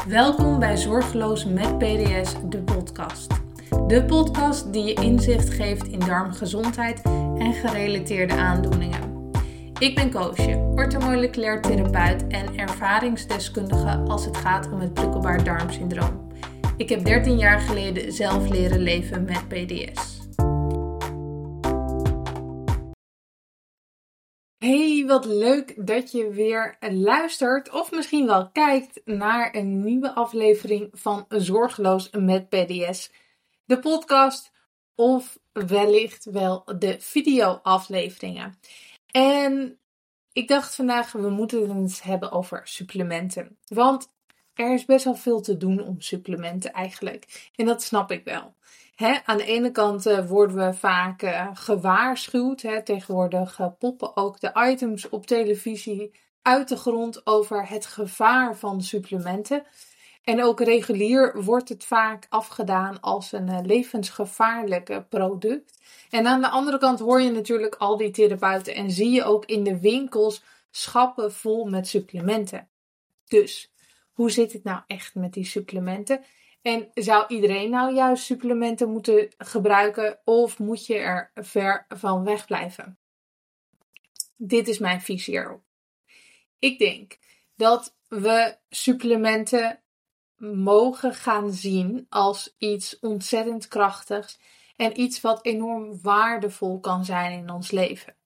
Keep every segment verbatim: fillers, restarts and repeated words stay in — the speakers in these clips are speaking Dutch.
Welkom bij Zorgeloos met P D S, de podcast. De podcast die je inzicht geeft in darmgezondheid en gerelateerde aandoeningen. Ik ben Koosje, orthomoleculair therapeut en ervaringsdeskundige als het gaat om het prikkelbaar darmsyndroom. Ik heb dertien jaar geleden zelf leren leven met P D S. Hey, wat leuk dat je weer luistert of misschien wel kijkt naar een nieuwe aflevering van Zorgeloos met P D S. De podcast of wellicht wel de video-afleveringen. En ik dacht vandaag, we moeten het eens hebben over supplementen. Want er is best wel veel te doen om supplementen eigenlijk. En dat snap ik wel. He, aan de ene kant uh, worden we vaak uh, gewaarschuwd. He, tegenwoordig uh, poppen ook de items op televisie uit de grond over het gevaar van supplementen. En ook regulier wordt het vaak afgedaan als een uh, levensgevaarlijk product. En aan de andere kant hoor je natuurlijk al die therapeuten en zie je ook in de winkels schappen vol met supplementen. Dus, hoe zit het nou echt met die supplementen? En zou iedereen nou juist supplementen moeten gebruiken of moet je er ver van weg blijven? Dit is mijn visie erop. Ik denk dat we supplementen mogen gaan zien als iets ontzettend krachtigs en iets wat enorm waardevol kan zijn in ons leven.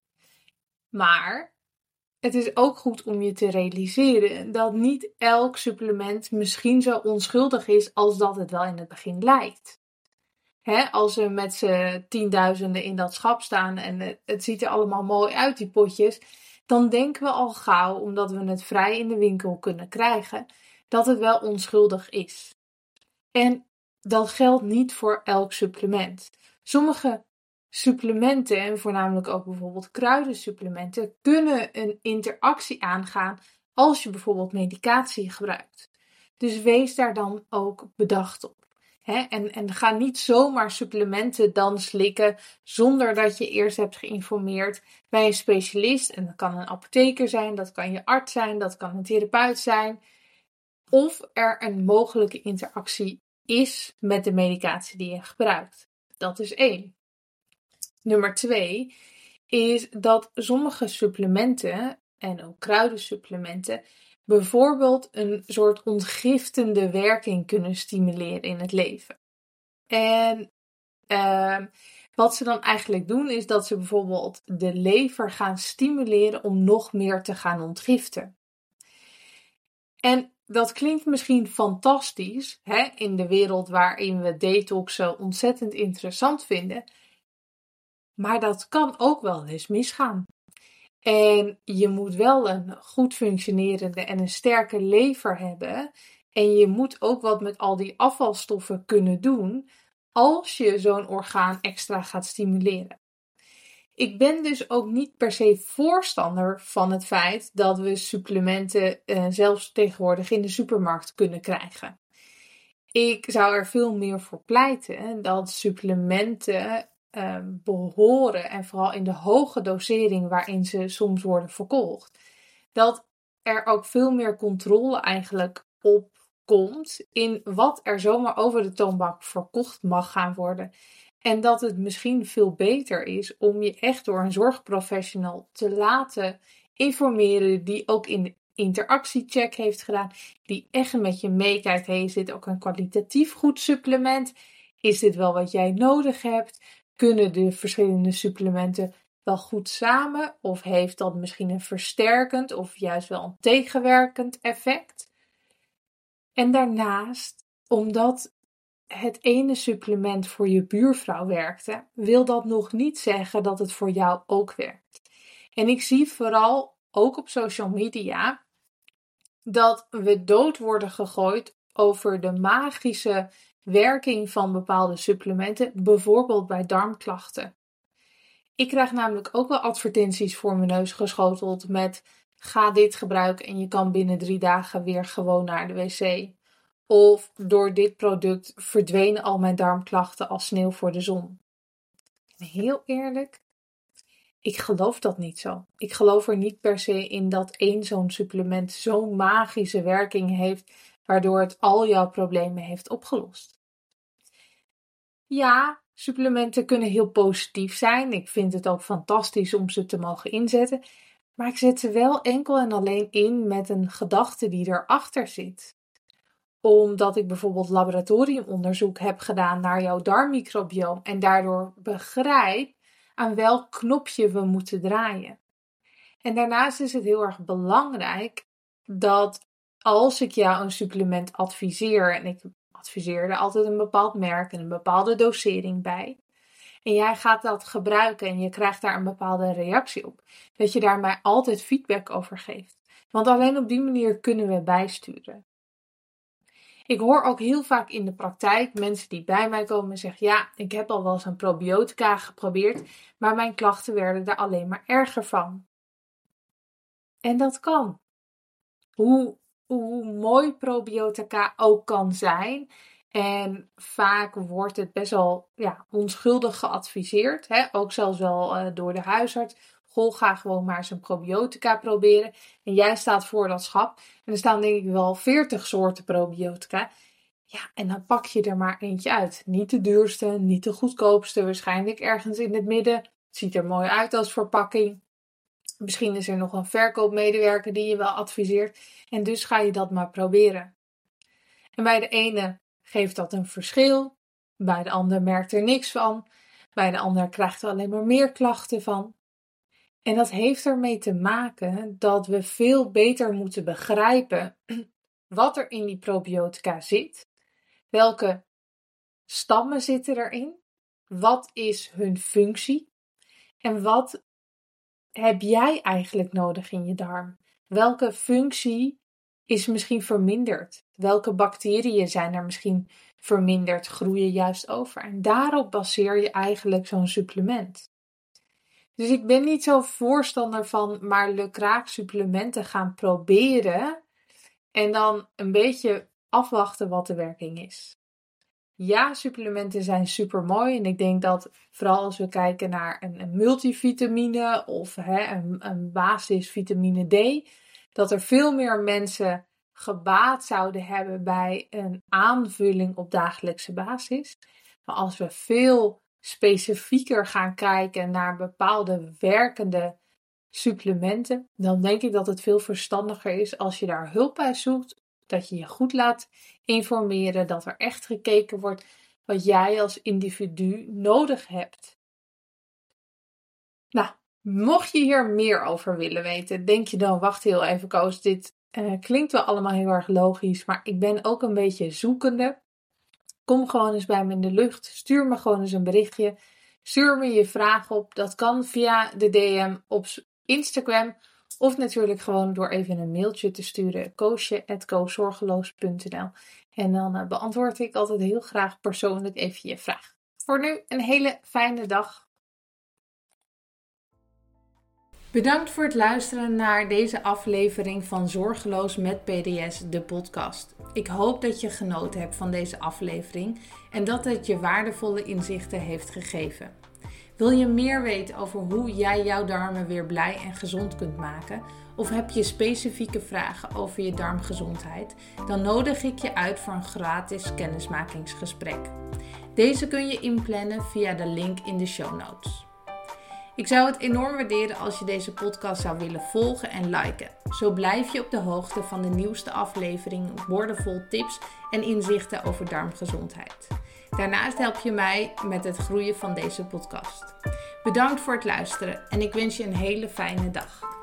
Maar het is ook goed om je te realiseren dat niet elk supplement misschien zo onschuldig is als dat het wel in het begin lijkt. He, als we met z'n tienduizenden in dat schap staan en het ziet er allemaal mooi uit, die potjes, dan denken we al gauw, omdat we het vrij in de winkel kunnen krijgen, dat het wel onschuldig is. En dat geldt niet voor elk supplement. Sommige supplementen, en voornamelijk ook bijvoorbeeld kruidensupplementen, kunnen een interactie aangaan als je bijvoorbeeld medicatie gebruikt. Dus wees daar dan ook bedacht op. He, en, en ga niet zomaar supplementen dan slikken zonder dat je eerst hebt geïnformeerd bij een specialist. En dat kan een apotheker zijn, dat kan je arts zijn, dat kan een therapeut zijn. Of er een mogelijke interactie is met de medicatie die je gebruikt. Dat is één. Nummer twee is dat sommige supplementen en ook kruidensupplementen bijvoorbeeld een soort ontgiftende werking kunnen stimuleren in het leven. En uh, wat ze dan eigenlijk doen is dat ze bijvoorbeeld de lever gaan stimuleren om nog meer te gaan ontgiften. En dat klinkt misschien fantastisch, hè, in de wereld waarin we detoxen ontzettend interessant vinden. Maar dat kan ook wel eens misgaan. En je moet wel een goed functionerende en een sterke lever hebben. En je moet ook wat met al die afvalstoffen kunnen doen als je zo'n orgaan extra gaat stimuleren. Ik ben dus ook niet per se voorstander van het feit dat we supplementen uh, zelfs tegenwoordig in de supermarkt kunnen krijgen. Ik zou er veel meer voor pleiten dat supplementen uh, behoren, en vooral in de hoge dosering waarin ze soms worden verkocht, dat er ook veel meer controle eigenlijk op komt in wat er zomaar over de toonbank verkocht mag gaan worden. En dat het misschien veel beter is om je echt door een zorgprofessional te laten informeren die ook in de interactiecheck heeft gedaan, die echt met je meekijkt. Hey, is dit ook een kwalitatief goed supplement? Is dit wel wat jij nodig hebt? Kunnen de verschillende supplementen wel goed samen? Of heeft dat misschien een versterkend of juist wel een tegenwerkend effect? En daarnaast, omdat het ene supplement voor je buurvrouw werkte, wil dat nog niet zeggen dat het voor jou ook werkt. En ik zie vooral ook op social media dat we dood worden gegooid over de magische werking van bepaalde supplementen, bijvoorbeeld bij darmklachten. Ik krijg namelijk ook wel advertenties voor mijn neus geschoteld met: ga dit gebruiken en je kan binnen drie dagen weer gewoon naar de wc. Of door dit product verdwenen al mijn darmklachten als sneeuw voor de zon. En heel eerlijk, ik geloof dat niet zo. Ik geloof er niet per se in dat één zo'n supplement zo'n magische werking heeft waardoor het al jouw problemen heeft opgelost. Ja, supplementen kunnen heel positief zijn. Ik vind het ook fantastisch om ze te mogen inzetten. Maar ik zet ze wel enkel en alleen in met een gedachte die erachter zit. Omdat ik bijvoorbeeld laboratoriumonderzoek heb gedaan naar jouw darmmicrobioom en daardoor begrijp aan welk knopje we moeten draaien. En daarnaast is het heel erg belangrijk dat als ik jou een supplement adviseer, en ik adviseer er altijd een bepaald merk en een bepaalde dosering bij, en jij gaat dat gebruiken en je krijgt daar een bepaalde reactie op, dat je daar mij altijd feedback over geeft. Want alleen op die manier kunnen we bijsturen. Ik hoor ook heel vaak in de praktijk mensen die bij mij komen en zeggen, ja, ik heb al wel eens een probiotica geprobeerd, maar mijn klachten werden er alleen maar erger van. En dat kan. Hoe, hoe mooi probiotica ook kan zijn. En vaak wordt het best wel ja, onschuldig geadviseerd. Hè? Ook zelfs wel uh, door de huisarts. Goh, ga gewoon maar eens een probiotica proberen. En jij staat voor dat schap. En er staan denk ik wel veertig soorten probiotica. Ja, en dan pak je er maar eentje uit. Niet de duurste, niet de goedkoopste. Waarschijnlijk ergens in het midden. Het ziet er mooi uit als verpakking. Misschien is er nog een verkoopmedewerker die je wel adviseert. En dus ga je dat maar proberen. En bij de ene geeft dat een verschil. Bij de ander merkt er niks van. Bij de ander krijgt er alleen maar meer klachten van. En dat heeft ermee te maken dat we veel beter moeten begrijpen wat er in die probiotica zit. Welke stammen zitten erin? Wat is hun functie? En wat heb jij eigenlijk nodig in je darm? Welke functie is misschien verminderd? Welke bacteriën zijn er misschien verminderd, groeien juist over? En daarop baseer je eigenlijk zo'n supplement. Dus ik ben niet zo voorstander van maar lukraak supplementen gaan proberen en dan een beetje afwachten wat de werking is. Ja, supplementen zijn super mooi en ik denk dat vooral als we kijken naar een, een multivitamine of hè, een, een basis vitamine D, dat er veel meer mensen gebaat zouden hebben bij een aanvulling op dagelijkse basis. Maar als we veel specifieker gaan kijken naar bepaalde werkende supplementen, dan denk ik dat het veel verstandiger is als je daar hulp bij zoekt, dat je je goed laat informeren, dat er echt gekeken wordt wat jij als individu nodig hebt. Nou, mocht je hier meer over willen weten, denk je dan, wacht heel even Koos, dit uh, klinkt wel allemaal heel erg logisch, maar ik ben ook een beetje zoekende. Kom gewoon eens bij me in de lucht, stuur me gewoon eens een berichtje, stuur me je vraag op, dat kan via de D M op Instagram. Of natuurlijk gewoon door even een mailtje te sturen. koosje at koos-zorgeloos punt n l. En dan uh, beantwoord ik altijd heel graag persoonlijk even je vraag. Voor nu een hele fijne dag. Bedankt voor het luisteren naar deze aflevering van Zorgeloos met P D S, de podcast. Ik hoop dat je genoten hebt van deze aflevering en dat het je waardevolle inzichten heeft gegeven. Wil je meer weten over hoe jij jouw darmen weer blij en gezond kunt maken? Of heb je specifieke vragen over je darmgezondheid? Dan nodig ik je uit voor een gratis kennismakingsgesprek. Deze kun je inplannen via de link in de show notes. Ik zou het enorm waarderen als je deze podcast zou willen volgen en liken. Zo blijf je op de hoogte van de nieuwste aflevering, woordenvol tips en inzichten over darmgezondheid. Daarnaast help je mij met het groeien van deze podcast. Bedankt voor het luisteren en ik wens je een hele fijne dag.